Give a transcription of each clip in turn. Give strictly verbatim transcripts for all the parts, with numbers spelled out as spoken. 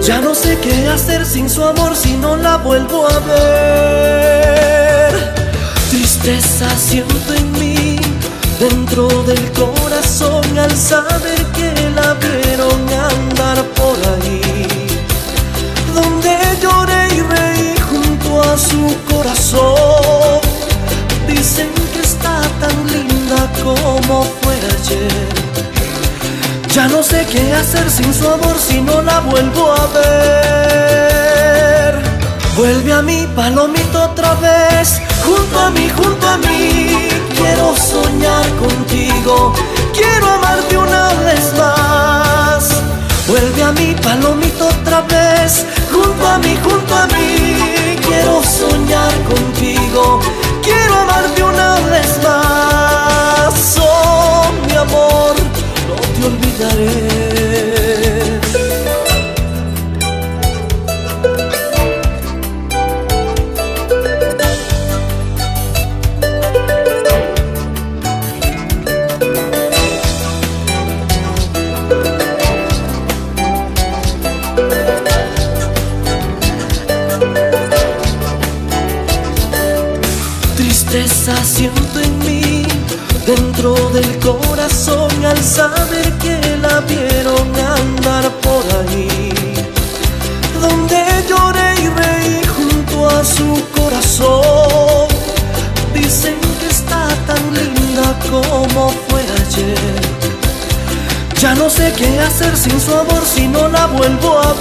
Ya no sé qué hacer sin su amor si no la vuelvo a ver. Tristeza siento en mí, dentro del corazón, al saber que la vieron andar por ahí, donde lloré y reí junto a su corazón. Dicen que está tan linda como fue ayer. Ya no sé qué hacer sin su amor si no la vuelvo a ver. Vuelve a mí, palomito, otra vez, junto a mí, junto a mí. Quiero soñar contigo, quiero amarte una vez más. Vuelve a mí, palomito, otra vez, junto a mí, junto a mí. Quiero soñar contigo, quiero amarte una vez más. Oh, mi amor, no te olvidaré. Tristeza siento en mí, dentro del corazón, al saber que la vieron andar por ahí, donde lloré y reí junto a su corazón. Dicen que está tan linda como fue ayer. Ya no sé qué hacer sin su amor si no la vuelvo a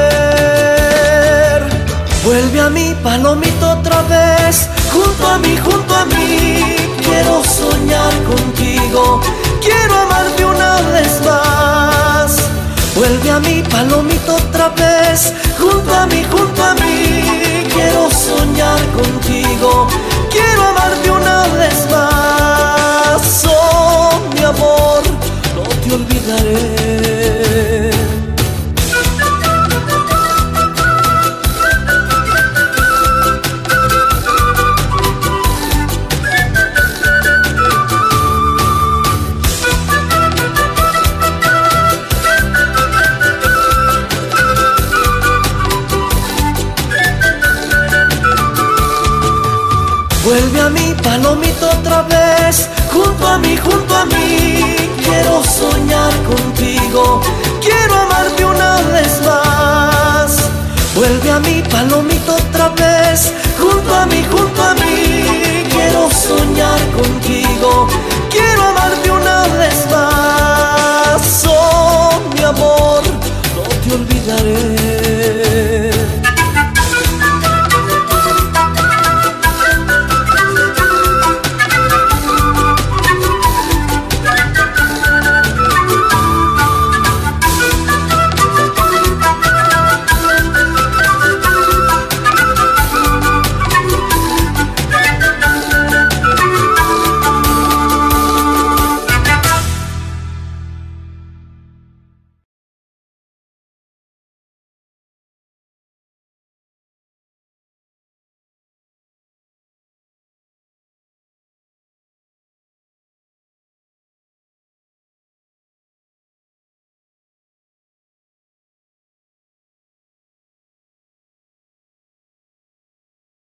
ver. Vuelve a mí, palomito, otra vez, junto a mí, junto a mí. Quiero soñar contigo, quiero amarte una vez más. Vuelve a mí, palomito, otra vez, junto a mí, junto a mí. Quiero soñar contigo, quiero amarte una vez más. Oh, mi amor, no te olvidaré. Vuelve a mí, palomito, otra vez, junto a mí, junto a mí. Quiero soñar contigo, quiero amarte una vez más. Vuelve a mí, palomito, otra vez,